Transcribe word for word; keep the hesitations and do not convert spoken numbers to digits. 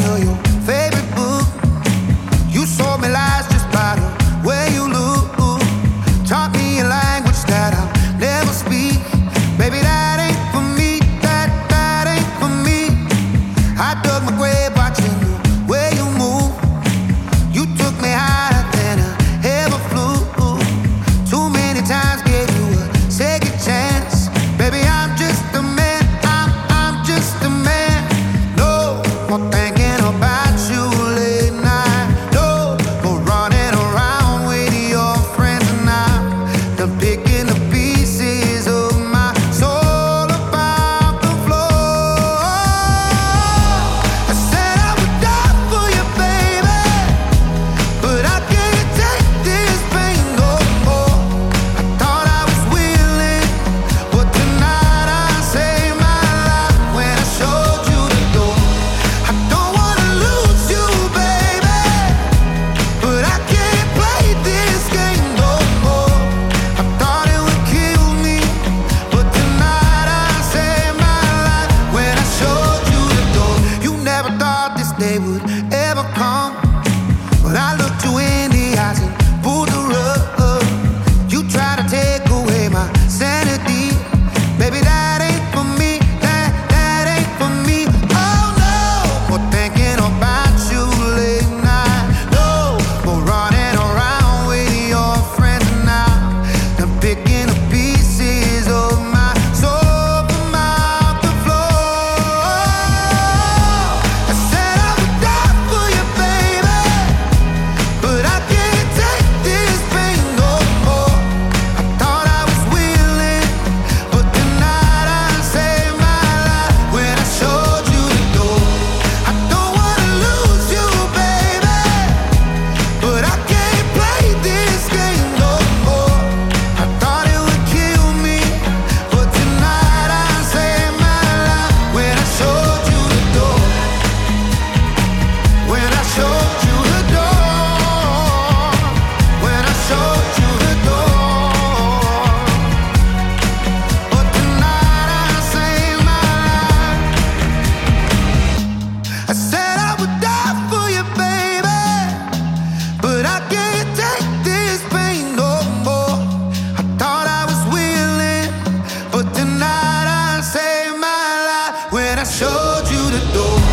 of your favorite book. You sold me lies just by the way you look. Taught me a language that I'll never speak. Baby, that ain't for me, that, that ain't for me. I dug my grave watching the way you move. You took me higher than I ever flew. Too many times gave you a second chance. Baby, I'm just a man, I'm, I'm just a man. No more thinking about you late night. No more running around with your friends and I'm done picking the pieces of my soul about the floor. I said I would die for you, baby, but I can't take this pain no more. I thought I was willing, but tonight I saved my life when I showed you the door. I don't wanna lose you, baby, but I can't play this game no more. I thought it would kill me, but tonight I saved my life when I showed you the door. You never thought this day would ever come, but I looked you in the eyes and pulled the rug. You try to take away my sanity. Baby, that ain't for me, that, that ain't for me. Oh no, more thinking about you late night. No more running around with your friends and now I'm picking the pieces of my soul from out the floor. I said I would die for you, baby, but I can't take this pain no more. I thought I was willing, but tonight I saved my life when I showed you the door. I don't wanna lose you, baby, but I can't play this game no more. I thought it would kill me, but tonight I saved my life when I showed you the door. When I showed you the door. When I showed you the door. But tonight I saved my life. I said I would die for you, baby, but I can't take this pain no more. I thought I was willing, but tonight I saved my life when I showed you the door.